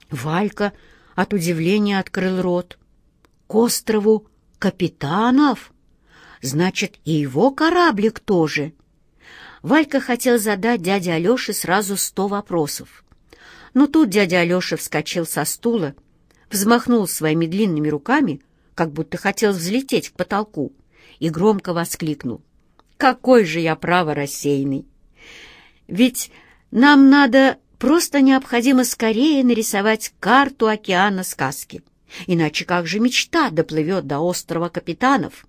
Валька от удивления открыл рот. К острову Капитанов? Значит, и его кораблик тоже. Валька хотел задать дяде Алёше сразу 100 вопросов. Но тут дядя Алёша вскочил со стула, взмахнул своими длинными руками, как будто хотел взлететь к потолку, и громко воскликнул: «Какой же я, право, рассеянный! Ведь нам надо просто необходимо скорее нарисовать карту океана сказки, иначе как же мечта доплывет до острова Капитанов?»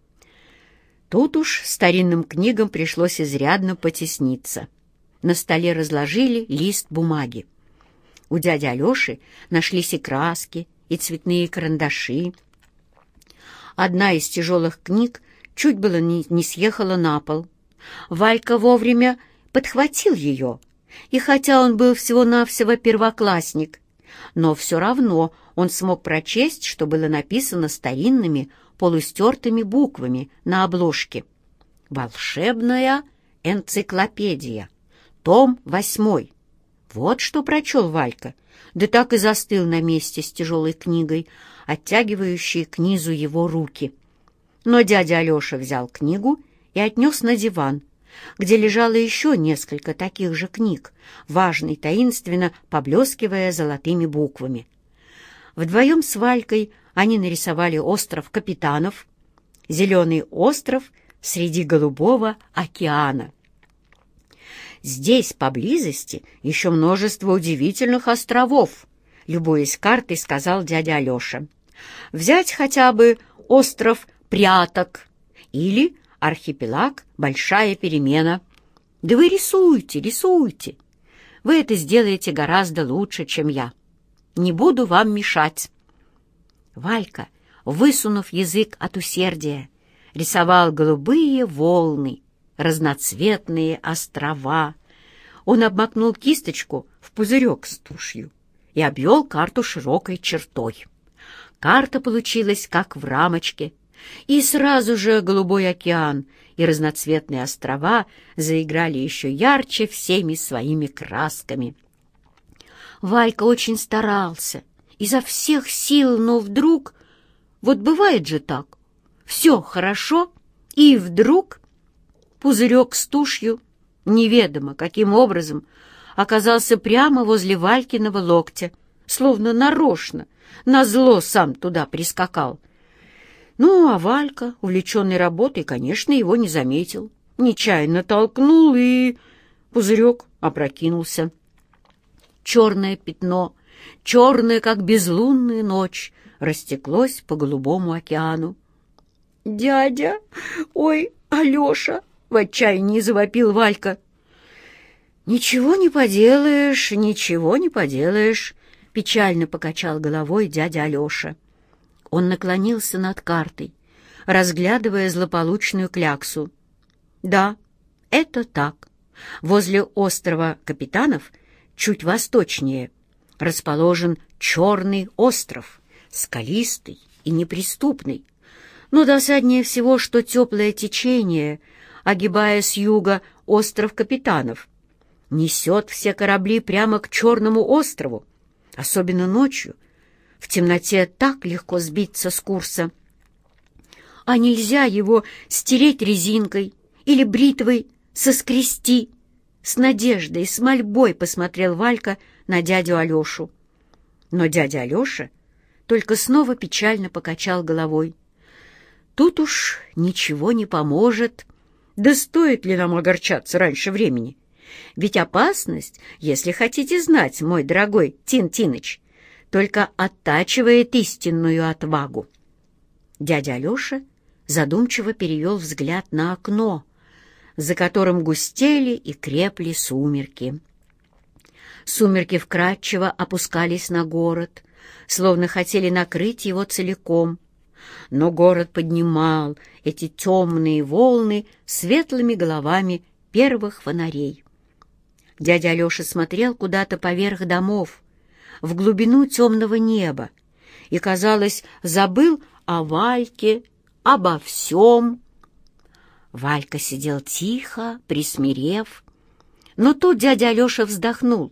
Тут уж старинным книгам пришлось изрядно потесниться. На столе разложили лист бумаги. У дяди Алёши нашлись и краски, и цветные карандаши. Одна из тяжелых книг чуть было не съехала на пол. Валька вовремя подхватил ее, и хотя он был всего-навсего первоклассник, но все равно он смог прочесть, что было написано старинными полустертыми буквами на обложке. «Волшебная энциклопедия. Том 8». Вот что прочел Валька, да так и застыл на месте с тяжелой книгой, оттягивающей к низу его руки. Но дядя Алёша взял книгу и отнес на диван, где лежало еще несколько таких же книг, важно и таинственно поблескивая золотыми буквами. Вдвоем с Валькой они нарисовали остров Капитанов, зеленый остров среди голубого океана. «Здесь, поблизости, еще множество удивительных островов», — любуясь картой, сказал дядя Алёша. «Взять хотя бы остров Пряток или архипелаг Большая Перемена. Да вы рисуйте, рисуйте. Вы это сделаете гораздо лучше, чем я. Не буду вам мешать». Валька, высунув язык от усердия, рисовал голубые волны, разноцветные острова. Он обмакнул кисточку в пузырек с тушью и обвел карту широкой чертой. Карта получилась как в рамочке, и сразу же голубой океан и разноцветные острова заиграли еще ярче всеми своими красками. Валька очень старался, изо всех сил, но вдруг... Вот бывает же так. Все хорошо, и вдруг пузырек с тушью неведомо каким образом оказался прямо возле Валькиного локтя, словно нарочно, назло сам туда прискакал. Ну, а Валька, увлеченный работой, конечно, его не заметил. Нечаянно толкнул, и пузырек опрокинулся. Черное пятно, черное, как безлунная ночь, растеклось по голубому океану. «Дядя! Ой, Алёша!» — в отчаянии завопил Валька. «Ничего не поделаешь, ничего не поделаешь», — печально покачал головой дядя Алёша. Он наклонился над картой, разглядывая злополучную кляксу. «Да, это так. Возле острова Капитанов, чуть восточнее, расположен Черный остров, скалистый и неприступный. Но досаднее всего, что теплое течение, огибая с юга остров Капитанов, несет все корабли прямо к Черному острову, особенно ночью. В темноте так легко сбиться с курса. А нельзя его стереть резинкой или бритвой соскрести. С надеждой, с мольбой посмотрел Валька на дядю Алёшу. Но дядя Алёша только снова печально покачал головой. «Тут уж ничего не поможет. Да стоит ли нам огорчаться раньше времени? Ведь опасность, если хотите знать, мой дорогой Тин-Тиныч, только оттачивает истинную отвагу». Дядя Алёша задумчиво перевел взгляд на окно, за которым густели и крепли сумерки. Сумерки вкрадчиво опускались на город, словно хотели накрыть его целиком. Но город поднимал эти темные волны светлыми головами первых фонарей. Дядя Алёша смотрел куда-то поверх домов, в глубину темного неба, и, казалось, забыл о Вальке, обо всем. Валька сидел тихо, присмирев, но тут дядя Алёша вздохнул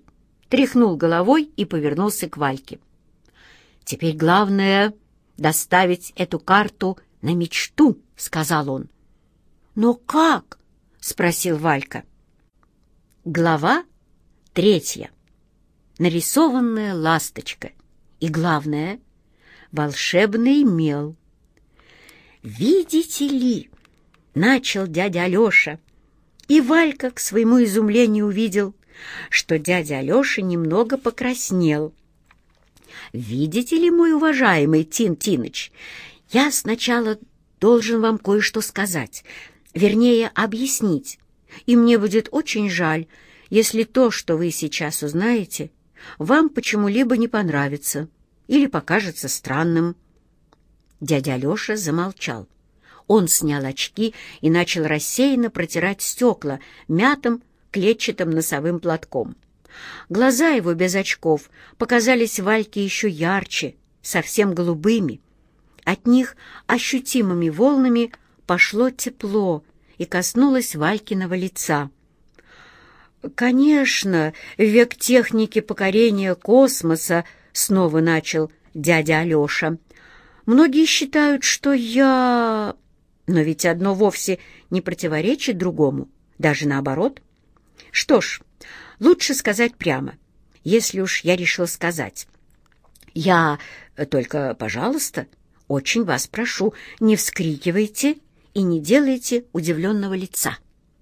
тряхнул головой и повернулся к Вальке. «Теперь главное — доставить эту карту на мечту», — сказал он. «Но как?» — спросил Валька. Глава 3. Нарисованная ласточка. И главное — волшебный мел. «Видите ли?» — начал дядя Алеша. И Валька, к своему изумлению, увидел, что дядя Алеша немного покраснел. «Видите ли, мой уважаемый Тин Тиныч, я сначала должен вам кое-что сказать, вернее, объяснить, и мне будет очень жаль, если то, что вы сейчас узнаете, вам почему-либо не понравится или покажется странным». Дядя Алеша замолчал. Он снял очки и начал рассеянно протирать стекла мятым клетчатым носовым платком. Глаза его без очков показались Вальке еще ярче, совсем голубыми. От них ощутимыми волнами пошло тепло и коснулось Валькиного лица. «Конечно, в век техники покорения космоса», — снова начал дядя Алеша. «Многие считают, что я... Но ведь одно вовсе не противоречит другому, даже наоборот. Что ж, лучше сказать прямо, если уж я решил сказать. Я только, пожалуйста, очень вас прошу, не вскрикивайте и не делайте удивленного лица.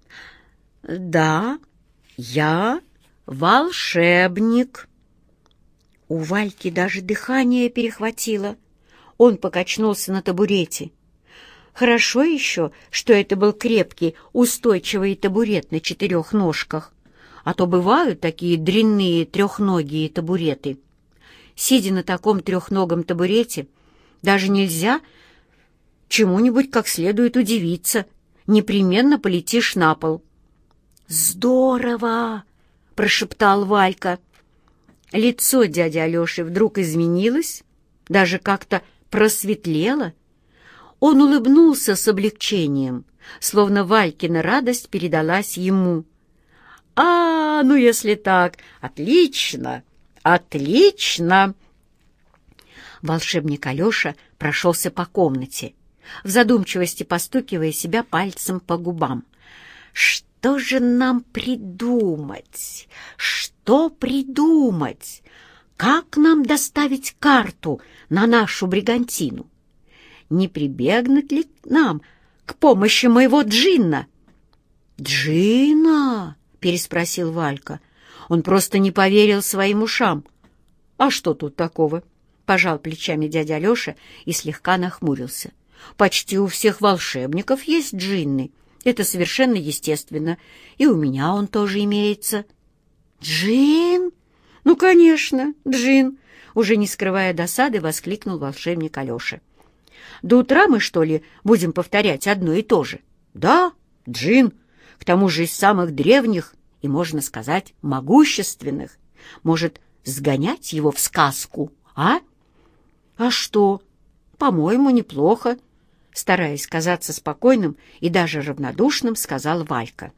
Да, я волшебник». У Вальки даже дыхание перехватило. Он покачнулся на табурете. Хорошо еще, что это был крепкий, устойчивый табурет на 4 ножках, а то бывают такие дрянные трехногие табуреты. Сидя на таком трехногом табурете, даже нельзя чему-нибудь как следует удивиться, непременно полетишь на пол. «Здорово!» — прошептал Валька. Лицо дяди Алеши вдруг изменилось, даже как-то просветлело. Он улыбнулся с облегчением, словно Валькина радость передалась ему. Ну если так, отлично, отлично!» Волшебник Алеша прошелся по комнате, в задумчивости постукивая себя пальцем по губам. «Что же нам придумать? Что придумать? Как нам доставить карту на нашу бригантину? Не прибегнуть ли нам к помощи моего Джинна?» «Джинна?» — переспросил Валька. Он просто не поверил своим ушам. «А что тут такого?» — пожал плечами дядя Алеша и слегка нахмурился. «Почти у всех волшебников есть джинны. Это совершенно естественно. И у меня он тоже имеется». «Джин? Ну, конечно, джин!» — уже не скрывая досады, воскликнул волшебник Алеша. «До утра мы, что ли, будем повторять одно и то же?» «Да, джин, к тому же из самых древних и, можно сказать, могущественных. Может, сгонять его в сказку, а?» «А что? По-моему, неплохо», — стараясь казаться спокойным и даже равнодушным, сказал Валька.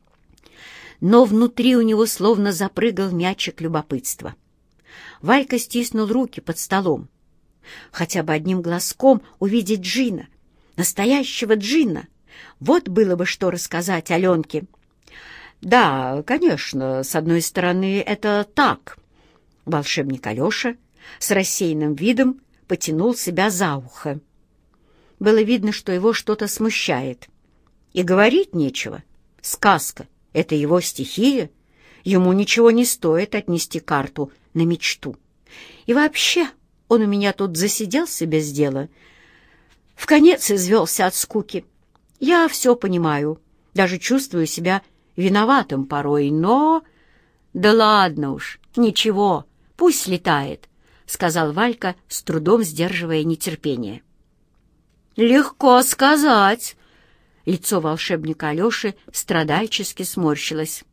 Но внутри у него словно запрыгал мячик любопытства. Валька стиснул руки под столом. Хотя бы одним глазком увидеть Джина, настоящего Джина. Вот было бы что рассказать Аленке. «Да, конечно, с одной стороны, это так». Волшебник Алеша с рассеянным видом потянул себя за ухо. Было видно, что его что-то смущает. И говорить нечего. Сказка — это его стихия. Ему ничего не стоит отнести карту на мечту. И вообще... Он у меня тут засиделся без дела. Вконец извелся от скуки. Я все понимаю, даже чувствую себя виноватым порой, но... Да ладно уж, ничего, пусть летает, — сказал Валька, с трудом сдерживая нетерпение. «Легко сказать!» Лицо волшебника Алеши страдальчески сморщилось.